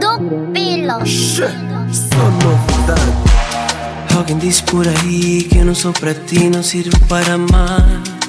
Estúpido. Só novidade. Alguém disse por aí que eu não sou pra ti, não sirvo para amar.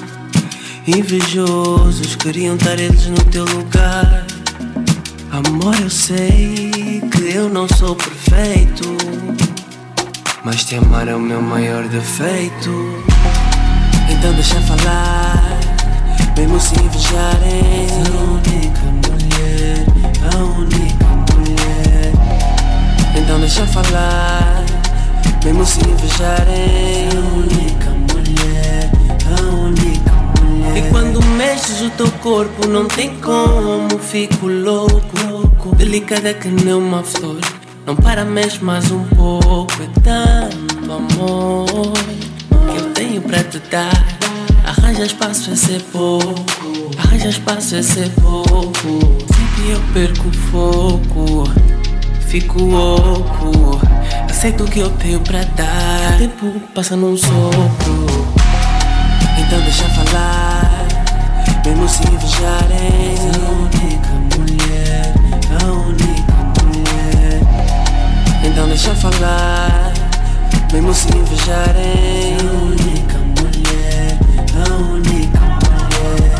Invejosos queriam estar eles no teu lugar. Amor, eu sei que eu não sou perfeito, mas te amar é o meu maior defeito. Então deixa falar, mesmo se invejarem. A única mulher, a única mulher. Então deixa falar, mesmo se invejarem. A única mulher, a única mulher. E quando mexes o teu corpo não tem como, fico louco. Delicada que nem uma flor, não para mesmo mais um pouco. É tanto amor que eu tenho pra te dar. Arranja espaço, é ser pouco. Arranja espaço, é ser pouco. Sempre eu perco o foco, fico louco. Aceito o que eu tenho pra dar. O tempo passa num sopro. Então deixa falar, mesmo se invejarem. A única mulher, a única mulher. Então deixa falar, mesmo se invejarem. A única mulher, a única mulher.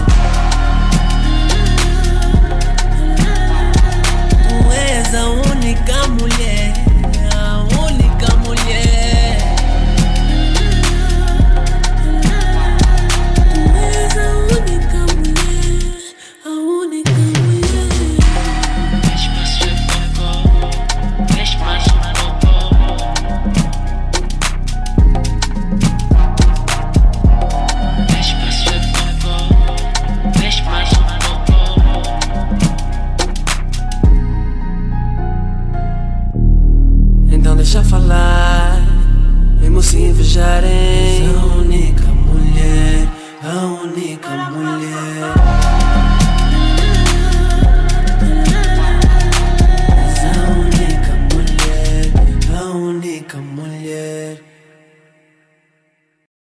Tu és a única mulher, a única mulher. Tu és a única mulher, a única mulher. Espaço é fogo, espaço é fogo. Espaço é fogo, espaço é fogo. Então deixa falar, mesmo se invejarem. A única mulher, a única mulher.